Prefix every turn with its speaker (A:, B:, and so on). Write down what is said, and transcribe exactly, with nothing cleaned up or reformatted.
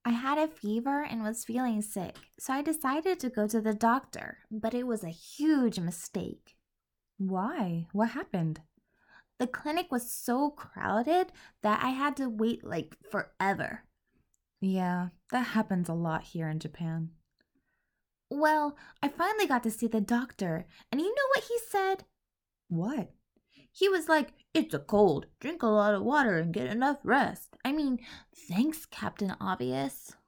A: I had a fever and was feeling sick, so I decided to go to the doctor, but it was a huge mistake.
B: Why? What happened?
A: The clinic was so crowded that I had to wait like forever.
B: Yeah, that happens a lot here in Japan.
A: Well, I finally got to see the doctor, and you know what he said?
B: What?
A: He was like, "It's a cold. Drink a lot of water and get enough rest." I mean, thanks, Captain Obvious.